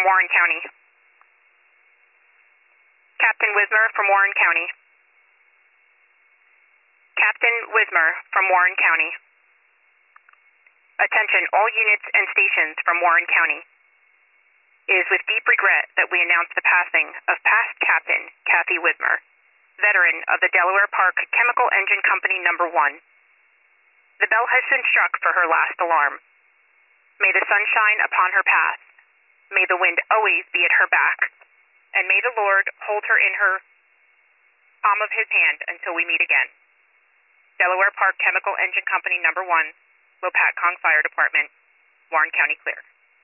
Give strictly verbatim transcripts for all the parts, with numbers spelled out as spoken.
Warren County. Captain Wismer from Warren County. Captain Wismer from Warren County. Attention all units and stations from Warren County. It is with deep regret that we announce the passing of past Captain Kathy Wismer, veteran of the Delaware Park Chemical Engine Company Number One. The bell has been struck for her last alarm. May the sun shine upon her path. May the wind always be at her back. And may the Lord hold her in her palm of his hand until we meet again. Delaware Park Chemical Engine Company Number One, Lopatcong Fire Department, Warren County clear.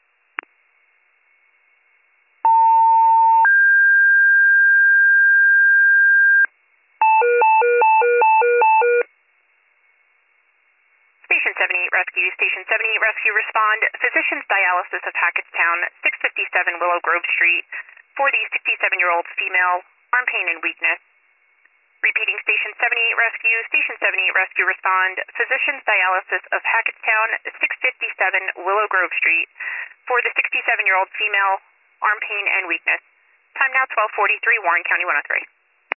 Station seventy-eight Rescue, Station seventy-eight Rescue, respond. Physician's dialysis of Hackettstown, six fifty-seven Willow Grove Street, for the sixty-seven-year-old female, arm pain and weakness. Repeating, Station seventy-eight Rescue, Station seventy-eight Rescue, respond. Physician's dialysis of Hackettstown, six fifty-seven Willow Grove Street, for the sixty-seven-year-old female, arm pain and weakness. Time now twelve forty-three, Warren County one oh three.